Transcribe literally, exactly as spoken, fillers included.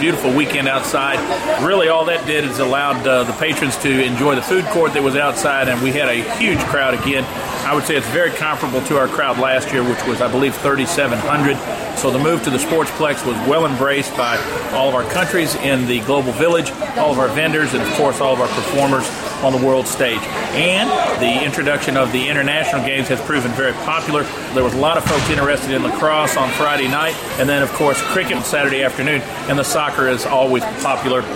beautiful weekend outside. Really all that did is allowed uh, the patrons to enjoy the food court that was outside, and we had a huge crowd again. I would say it's very comparable to our crowd last year, which was, I believe, thirty-seven hundred. So the move to the Sportsplex was well embraced by all of our countries in the global village, all of our vendors, and, of course, all of our performers on the world stage. And the introduction of the international games has proven very popular. There was a lot of folks interested in lacrosse on Friday night, and then, of course, cricket on Saturday afternoon, and the soccer is always popular.